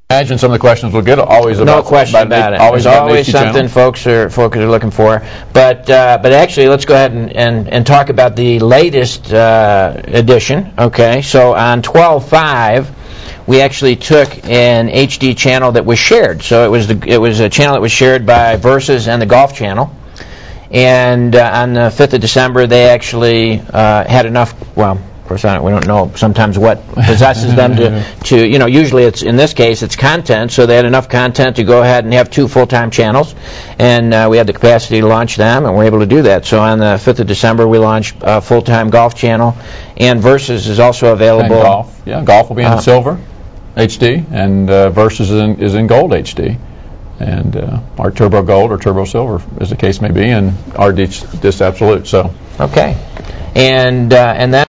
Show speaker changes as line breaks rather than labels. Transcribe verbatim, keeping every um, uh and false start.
imagine some of the questions we'll get are always about...
No question about, about it.
Always
There's
about
always something
channel.
folks are folks are looking for. But uh, but actually, let's go ahead and, and, and talk about the latest uh, edition. Okay, so on twelve five, we actually took an H D channel that was shared. So it was the it was a channel that was shared by Versus and the Golf Channel. And uh, on the fifth of December, they actually uh, had enough. Well, of course, I don't, we don't know sometimes what possesses them to, to, you know, usually it's, in this case, it's content, so they had enough content to go ahead and have two full-time channels, and uh, we had the capacity to launch them, and we're able to do that. So on the fifth of December, we launched a full-time golf channel, and Versus is also available.
And golf, yeah, golf will be in uh, silver H D, and uh, Versus is in, is in gold H D. And uh, our Turbo Gold or Turbo Silver, as the case may be, and our Disc Absolute. So
okay, and uh, and that.